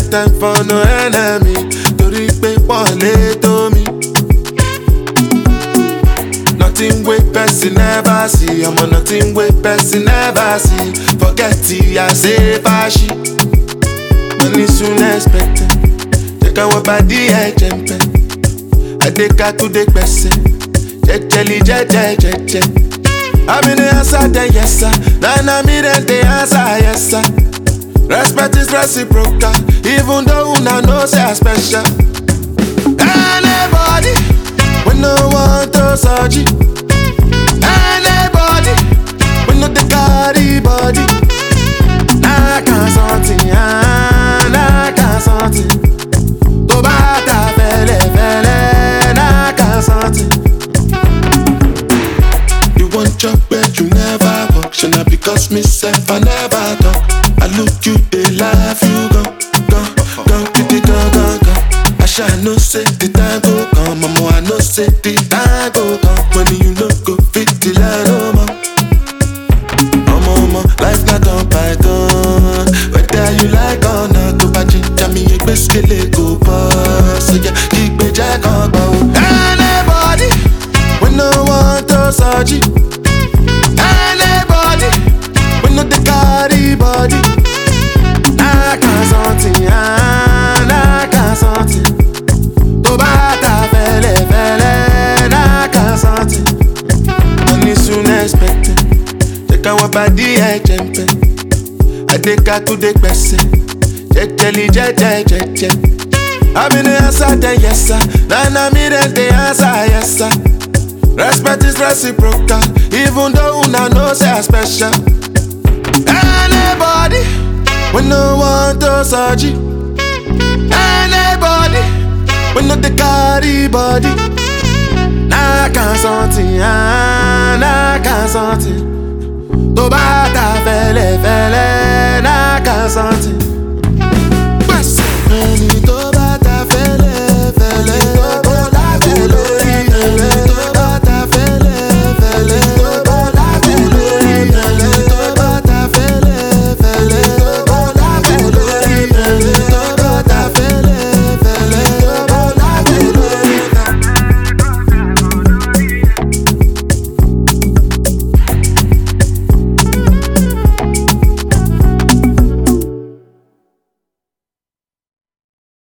get time for no enemy. Torí pé wọ́n lè tó mi. Nothing wey person never see. I'm on nothing wey person never see. Forget it, I say fashi. Money soon expected. Check out what body I jump. I take her to the person. Jejeli, jeje. I'm in the answer, then yes sir. Now me then the answer, yes sir. Respect is reciprocal, even though una know say I special. Anybody, we no want to surgery. Anybody, we no the carry body. I can't something, I can't something. To bata fele, I can't something. You want job but you never work. Should not because myself I never talk. I look you, they laugh, you go. I shall no say the time go come, mama. I no say the time go come. When you no go fit the line, oh ma. Life not on python. Whether you like or not, go back to me, you best kill it, go pass. So yeah, keep me jack on bow. Anybody, we no want to surgery. Anybody, we no the carry body. I can't something, I can't something. To bata fele, I can't something. Money soon expected. Check out what body I jump. I take her to the person. Jejeli, jeje. I'm in the answer, then yes sir. Now me then the answer, yes sir. Respect is reciprocal, even though una know say I special. Anybody, we no want to surgery. Anybody, we no the carry body. I can't something, I can't something. To bata fele, I can't something.